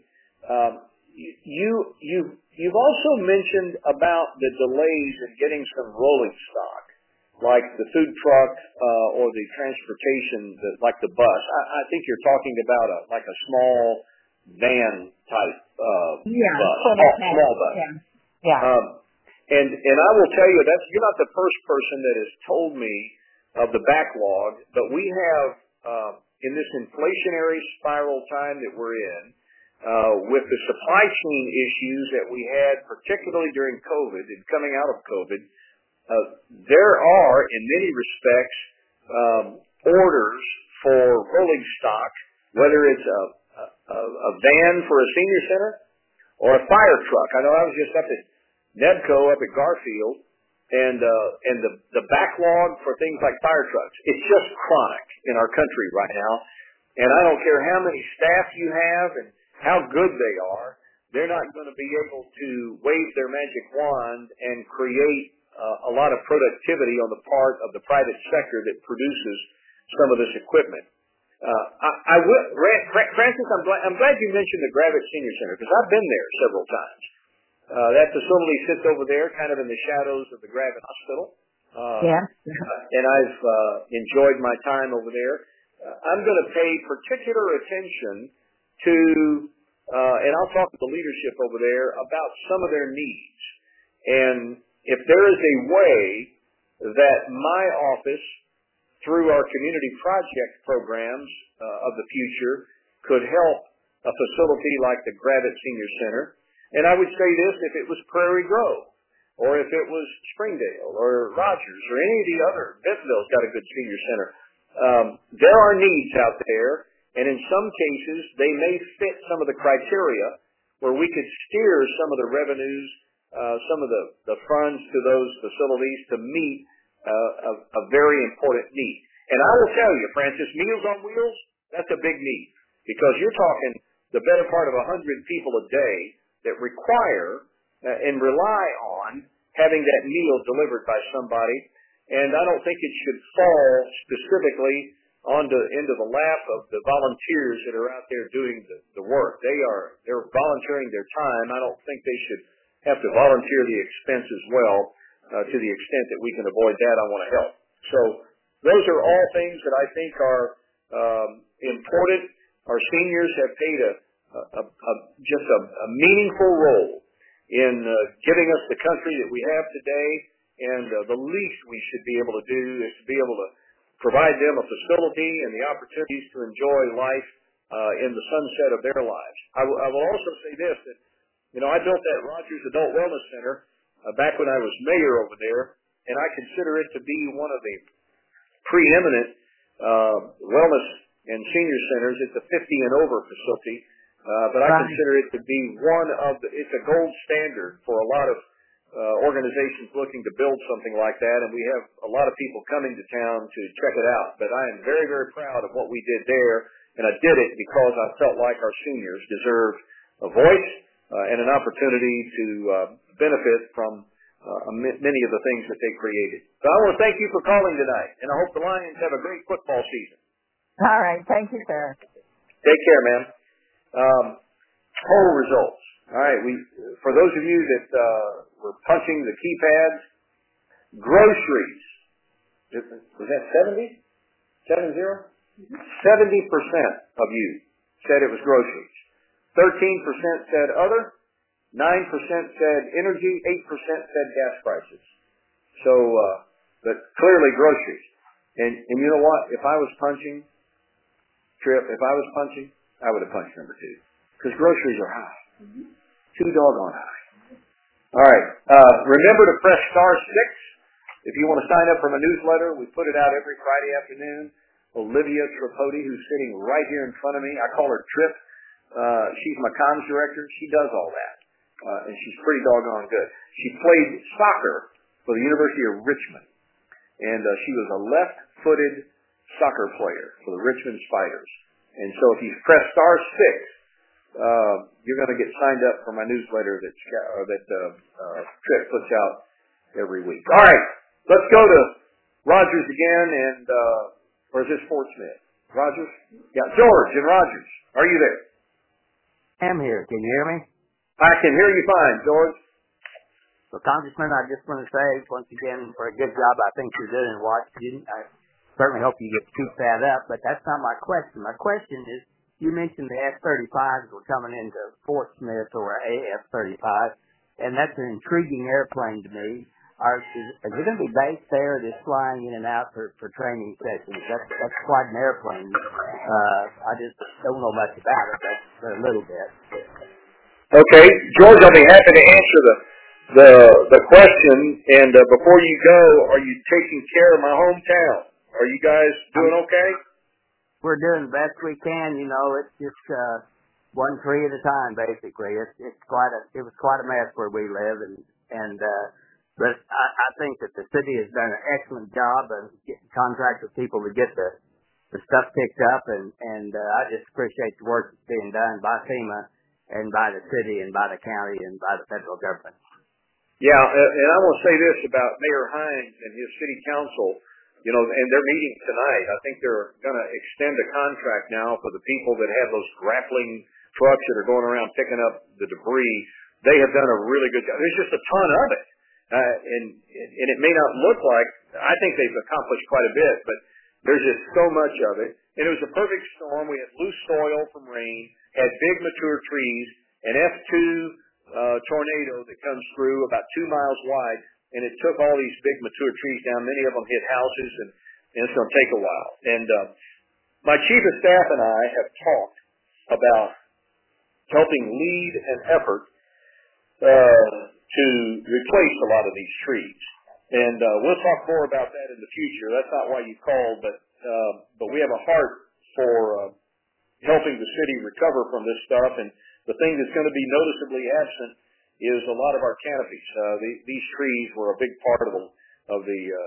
You've also mentioned about the delays in getting some rolling stock, like the food truck or the transportation, like the bus. I think you're talking about a small van type bus, small bus. Yeah. And I will tell you, you're not the first person that has told me of the backlog, but we have in this inflationary spiral time that we're in, with the supply chain issues that we had, particularly during COVID and coming out of COVID, there are, in many respects, orders for rolling stock, whether it's a van for a senior center or a fire truck. I know I was just up at Nebco up at Garfield, and the backlog for things like fire trucks, it's just chronic in our country right now. And I don't care how many staff you have and how good they are, they're not going to be able to wave their magic wand and create a lot of productivity on the part of the private sector that produces some of this equipment. Francis, I'm glad you mentioned the Gravette Senior Center, because I've been there several times. That facility sits over there, kind of in the shadows of the Gravette Hospital. And I've enjoyed my time over there. I'm going to pay particular attention to, and I'll talk to the leadership over there about some of their needs. And if there is a way that my office, through our community project programs of the future, could help a facility like the Gravette Senior Center, and I would say this, if it was Prairie Grove, or if it was Springdale, or Rogers, or any of the other, Bentonville's got a good senior center. there are needs out there, and in some cases, they may fit some of the criteria where we could steer some of the revenues, some of the funds to those facilities to meet a very important need. And I will tell you, Francis, Meals on Wheels, that's a big need, because you're talking the better part of 100 people a day that require and rely on having that meal delivered by somebody. And I don't think it should fall specifically into the lap of the volunteers that are out there doing the work. They're volunteering their time. I don't think they should have to volunteer the expense as well. To the extent that we can avoid that, I want to help. So those are all things that I think are important. Our seniors have played just a meaningful role in giving us the country that we have today, and the least we should be able to do is to be able to provide them a facility and the opportunities to enjoy life in the sunset of their lives. I will also say this, that I built that Rogers Adult Wellness Center back when I was mayor over there, and I consider it to be one of the preeminent wellness and senior centers. It's a 50 and over facility, but I consider it to be it's a gold standard for a lot of organizations looking to build something like that, and we have a lot of people coming to town to check it out. But I am very, very proud of what we did there, and I did it because I felt like our seniors deserved a voice and an opportunity to benefit from many of the things that they created. So I want to thank you for calling tonight, and I hope the Lions have a great football season. All right. Thank you, sir. Take care, ma'am. Poll results. All right. For those of you that were punching the keypads, groceries. Was that 70? 70? 70% of you said it was groceries. 13% said other. 9% said energy. 8% said gas prices. So, but clearly groceries. And you know what? If I was punching, Trip, I would have punched number 2. Because groceries are high. Too doggone high. All right. Remember to press *6 if you want to sign up for my newsletter. We put it out every Friday afternoon. Olivia Tripodi, who's sitting right here in front of me, I call her Trip. She's my comms director. She does all that. And she's pretty doggone good. She played soccer for the University of Richmond. And she was a left-footed soccer player for the Richmond Spiders. And so if you press *6, you're going to get signed up for my newsletter that Trip puts out every week. All right, let's go to Rogers again, and or is this Fort Smith? Rogers? Yeah, George and Rogers. Are you there? I'm here. Can you hear me? I can hear you fine, George. Well, Congressman, I just want to say once again for a good job I think you're doing in Washington. I certainly hope you keep that up, but that's not my question. My question is, you mentioned the F-35s were coming into Fort Smith, or AF-35, and that's an intriguing airplane to me. Is it going to be based there, or just flying in and out for training sessions? That's quite an airplane. I just don't know much about it, but a little bit. Okay, George, I'll be happy to answer the question. And before you go, are you taking care of my hometown? Are you guys doing okay? We're doing the best we can. It's just one tree at a time, basically. It was quite a mess where we live, but I think that the city has done an excellent job of getting contracts with people to get the stuff picked up, and I just appreciate the work that's being done by FEMA and by the city and by the county and by the federal government. Yeah, and I want to say this about Mayor Hines and his city council. And they're meeting tonight. I think they're going to extend a contract now for the people that have those grappling trucks that are going around picking up the debris. They have done a really good job. There's just a ton of it. And it may not look like, I think they've accomplished quite a bit, but there's just so much of it. And it was a perfect storm. We had loose soil from rain, had big mature trees, an F2 tornado that comes through about 2 miles wide. And it took all these big mature trees down. Many of them hit houses, and it's going to take a while. And my chief of staff and I have talked about helping lead an effort to replace a lot of these trees. And we'll talk more about that in the future. That's not why you called, but but we have a heart for helping the city recover from this stuff. And the thing that's going to be noticeably absent is a lot of our canopies. These trees were a big part of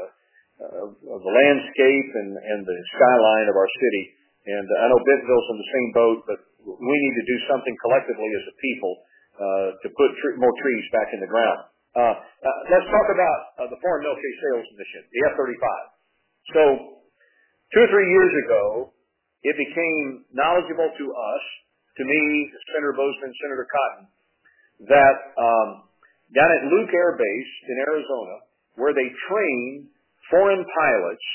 the landscape and the skyline of our city. And I know Bentonville's in the same boat, but we need to do something collectively as a people to put more trees back in the ground. Let's talk about the Foreign Military Sales Mission, the F-35. So 2 or 3 years ago, it became knowledgeable to us, to me, Senator Boozman, Senator Cotton, that down at Luke Air Base in Arizona, where they train foreign pilots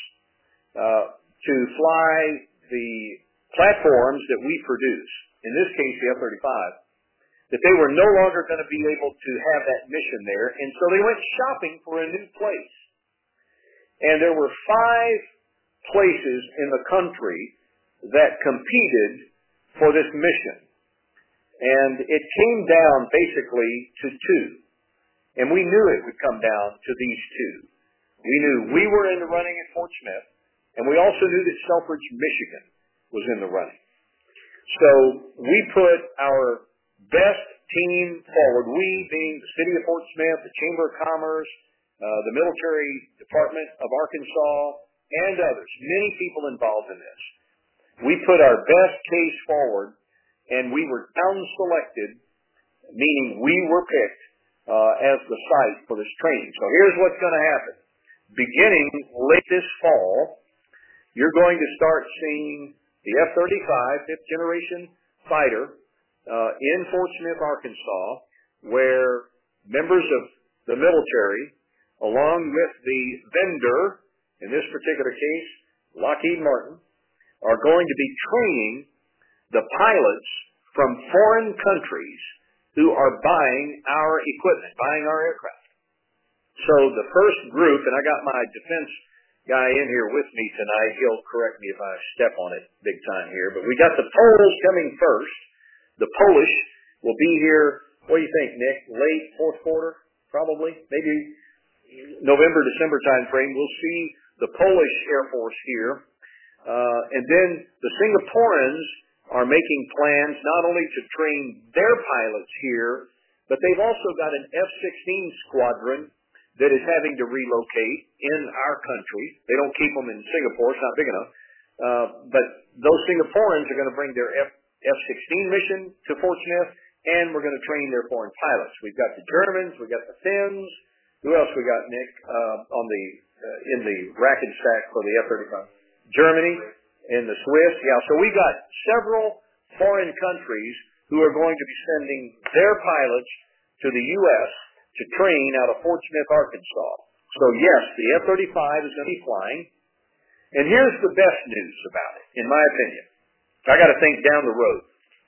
to fly the platforms that we produce, in this case the F-35, that they were no longer going to be able to have that mission there, and so they went shopping for a new place. And there were 5 places in the country that competed for this mission. And it came down basically to 2. And we knew it would come down to these 2. We knew we were in the running at Fort Smith, and we also knew that Selfridge, Michigan was in the running. So we put our best team forward, we being the City of Fort Smith, the Chamber of Commerce, the Military Department of Arkansas, and others, many people involved in this. We put our best case forward, and we were down-selected, meaning we were picked as the site for this training. So here's what's going to happen. Beginning late this fall, you're going to start seeing the F-35, 5th generation fighter, in Fort Smith, Arkansas, where members of the military, along with the vendor, in this particular case, Lockheed Martin, are going to be training the pilots from foreign countries who are buying our equipment, buying our aircraft. So the first group, and I got my defense guy in here with me tonight. He'll correct me if I step on it big time here. But we got the Poles coming first. The Polish will be here, what do you think, Nick? Late fourth quarter, probably? Maybe November, December time frame. We'll see the Polish Air Force here. And then the Singaporeans are making plans not only to train their pilots here, but they've also got an F-16 squadron that is having to relocate in our country. They don't keep them in Singapore. It's not big enough. But those Singaporeans are going to bring their F-16 mission to Fort Smith, and we're going to train their foreign pilots. We've got the Germans. We've got the Finns. Who else we got, Nick, in the rack and stack for the F-35? Germany and the Swiss. Yeah, so we got several foreign countries who are going to be sending their pilots to the U.S. to train out of Fort Smith, Arkansas. So yes, the F-35 is going to be flying. And here's the best news about it, in my opinion. I got to think down the road.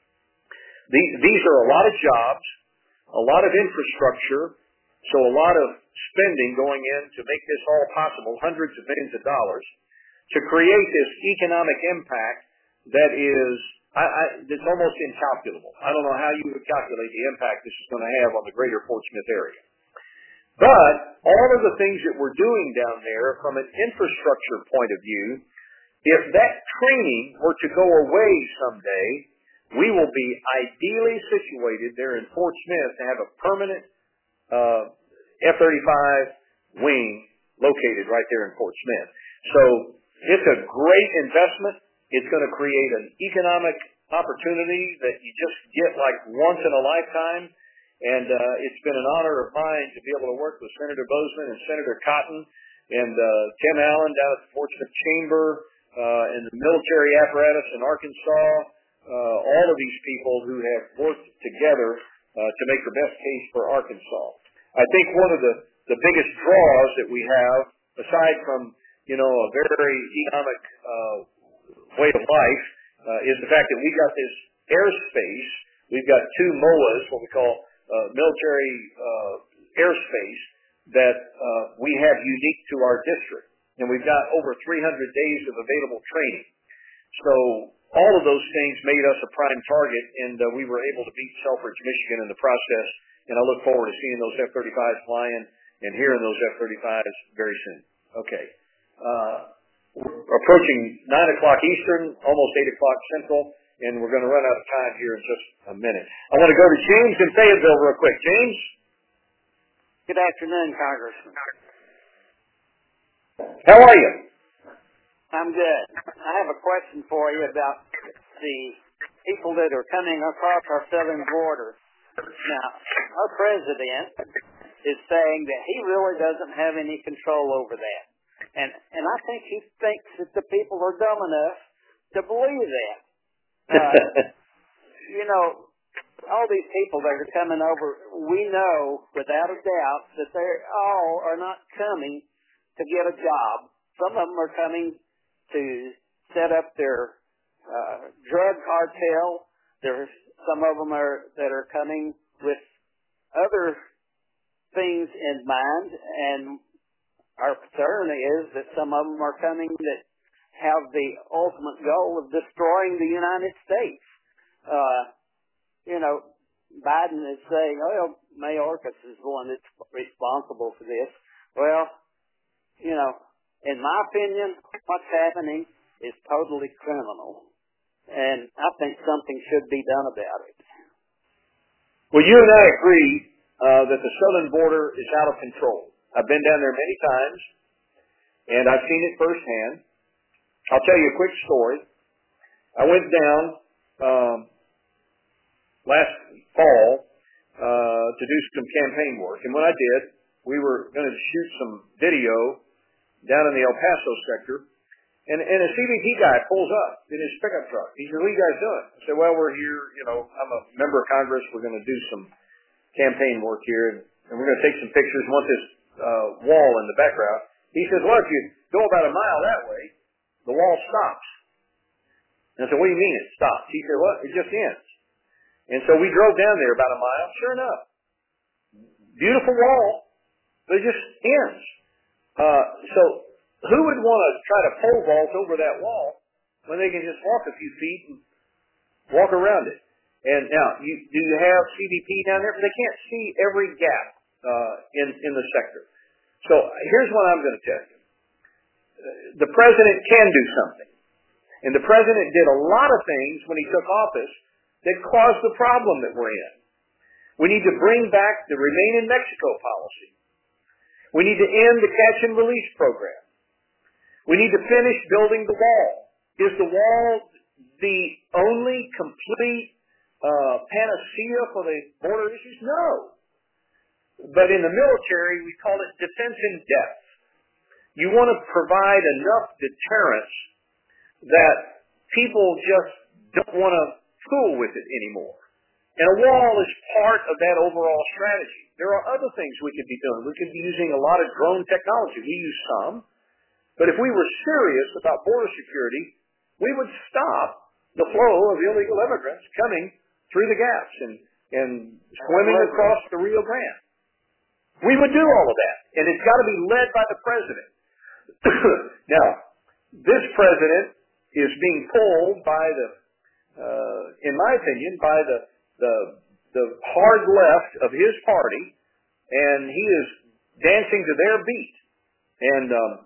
These are a lot of jobs, a lot of infrastructure, so a lot of spending going in to make this all possible, hundreds of millions of dollars, to create this economic impact that is it's almost incalculable. I don't know how you would calculate the impact this is going to have on the greater Fort Smith area. But all of the things that we're doing down there from an infrastructure point of view, if that training were to go away someday, we will be ideally situated there in Fort Smith to have a permanent F-35 wing located right there in Fort Smith. So it's a great investment. It's going to create an economic opportunity that you just get like once in a lifetime. And it's been an honor of mine to be able to work with Senator Boozman and Senator Cotton and Tim Allen down at the Fort Smith Chamber and the military apparatus in Arkansas, all of these people who have worked together to make the best case for Arkansas. I think one of the biggest draws that we have, aside from, a very economic way of life, is the fact that we got this airspace. We've got 2 MOAs, what we call military airspace, that we have unique to our district. And we've got over 300 days of available training. So all of those things made us a prime target, and we were able to beat Selfridge, Michigan in the process. And I look forward to seeing those F-35s flying and hearing those F-35s very soon. Okay. We're approaching 9 o'clock Eastern, almost 8 o'clock Central, and we're going to run out of time here in just a minute. I want to go to James in Fayetteville real quick. James? Good afternoon, Congressman. How are you? I'm good. I have a question for you about the people that are coming across our southern border. Now, our president is saying that he really doesn't have any control over that. And I think he thinks that the people are dumb enough to believe that. All these people that are coming over, we know without a doubt that they all are not coming to get a job. Some of them are coming to set up their drug cartel. There's some of them that are coming with other things in mind, and our concern is that some of them are coming that have the ultimate goal of destroying the United States. Biden is saying, well, Mayorkas is the one that's responsible for this. Well, in my opinion, what's happening is totally criminal, and I think something should be done about it. Well, you and I agree that the southern border is out of control. I've been down there many times, and I've seen it firsthand. I'll tell you a quick story. I went down last fall to do some campaign work, and when I did, we were going to shoot some video down in the El Paso sector, and a CBP guy pulls up in his pickup truck. He said, "What are you guys doing?" I said, "Well, we're here. I'm a member of Congress. We're going to do some campaign work here, and we're going to take some pictures. Want this wall in the background." He says, "Well, if you go about a mile that way, the wall stops." And I said, "What do you mean it stops?" He said, "Well, it just ends." And so we drove down there about a mile. Sure enough, beautiful wall, but it just ends. So who would want to try to pole vault over that wall when they can just walk a few feet and walk around it? And now, do you have CBP down there? They can't see every gap in the sector. So here's what I'm going to tell you. The president can do something. And the president did a lot of things when he took office that caused the problem that we're in. We need to bring back the Remain in Mexico policy. We need to end the catch and release program. We need to finish building the wall. Is the wall the only complete panacea for the border issues? No. But in the military, we call it defense in depth. You want to provide enough deterrence that people just don't want to fool with it anymore. And a wall is part of that overall strategy. There are other things we could be doing. We could be using a lot of drone technology. We use some. But if we were serious about border security, we would stop the flow of illegal immigrants coming through the gaps and swimming across the Rio Grande. We would do all of that. And it's got to be led by the president. Now, this president is being pulled by in my opinion, by the hard left of his party, and he is dancing to their beat. And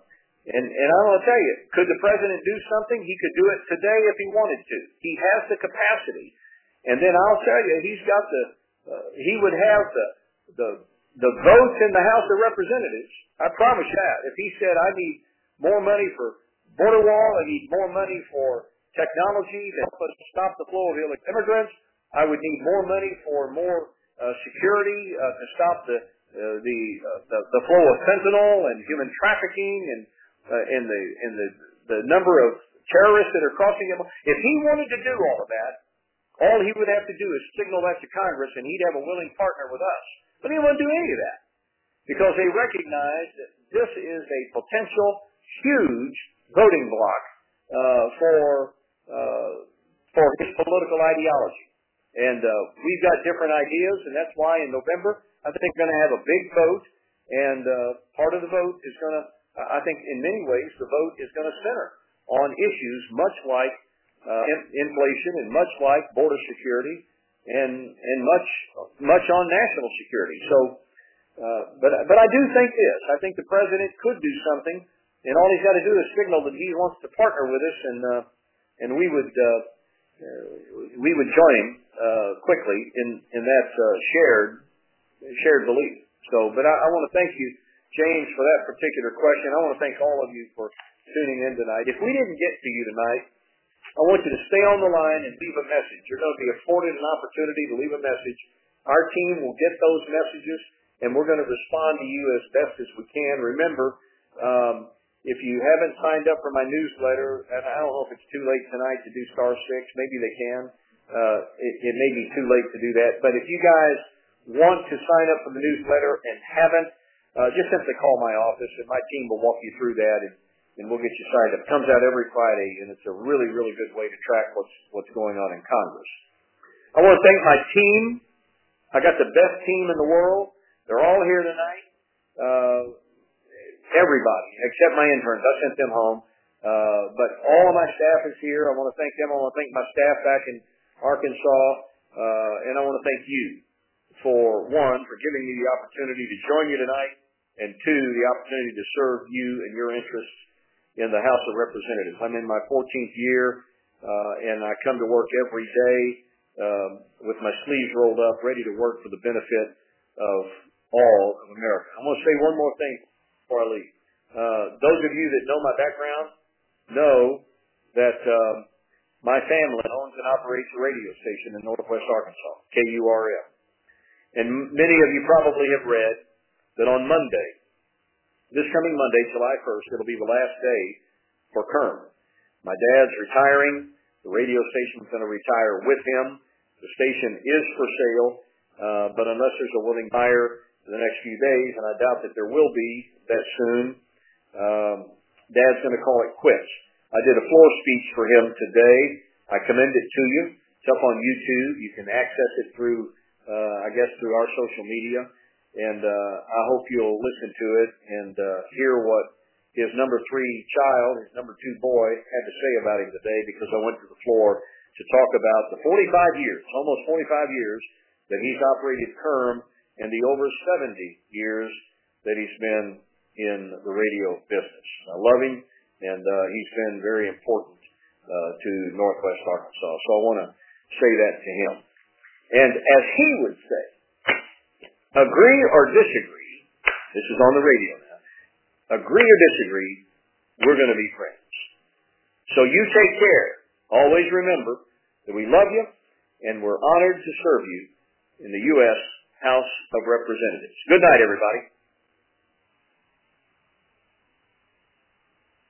I want to tell you, could the president do something? He could do it today if he wanted to. He has the capacity. And then I'll tell you, he would have the votes in the House of Representatives. I promise you that. If he said, "I need more money for border wall, I need more money for technology to help us stop the flow of illegal immigrants, I would need more money for more security to stop the flow of fentanyl and human trafficking and the number of terrorists that are crossing him." If he wanted to do all of that, all he would have to do is signal that to Congress, and he'd have a willing partner with us. But he won't do any of that because they recognize that this is a potential huge voting bloc for his political ideology. And we've got different ideas, and that's why in November, I think we're going to have a big vote, and part of the vote is going to, I think in many ways, the vote is going to center on issues much like inflation and much like border security and much on national security. So, but I do think this. I think the president could do something And all he's got to do is signal that he wants to partner with us, and we would join him quickly in that shared belief. So, but I want to thank you, James, for that particular question. I want to thank all of you for tuning in tonight. If we didn't get to you tonight, I want you to stay on the line and leave a message. You're going to be afforded an opportunity to leave a message. Our team will get those messages, and we're going to respond to you as best as we can. Remember, if you haven't signed up for my newsletter, and I don't know if it's too late tonight to do *6, maybe they can. It may be too late to do that. But if you guys want to sign up for the newsletter and haven't, just simply call my office, and my team will walk you through that, and we'll get you signed up. It comes out every Friday, and it's a really, really good way to track what's going on in Congress. I want to thank my team. I got the best team in the world. They're all here tonight. Everybody, except my interns. I sent them home. But all of my staff is here. I want to thank them. I want to thank my staff back in Arkansas. And I want to thank you for, one, for giving me the opportunity to join you tonight, and two, the opportunity to serve you and your interests in the House of Representatives. I'm in my 14th year, and I come to work every day with my sleeves rolled up, ready to work for the benefit of all of America. I want to say one more thing before I leave. Those of you that know my background know that my family owns and operates a radio station in Northwest Arkansas, KURL. And many of you probably have read that on Monday, this coming Monday, July 1st, it'll be the last day for Kerm. My dad's retiring. The radio station's going to retire with him. The station is for sale, but unless there's a willing buyer in the next few days, and I doubt that there will be that soon, Dad's going to call it quits. I did a floor speech for him today. I commend it to you. It's up on YouTube. You can access it through, through our social media. And I hope you'll listen to it and hear what his number 3 child, his number 2 boy, had to say about him today, because I went to the floor to talk about the 45 years, almost 45 years, that he's operated Kerm, and the over 70 years that he's been in the radio business. I love him, and he's been very important to Northwest Arkansas. So I want to say that to him. And as he would say, agree or disagree, this is on the radio now, agree or disagree, we're going to be friends. So you take care. Always remember that we love you, and we're honored to serve you in the U.S. House of Representatives. Good night, everybody.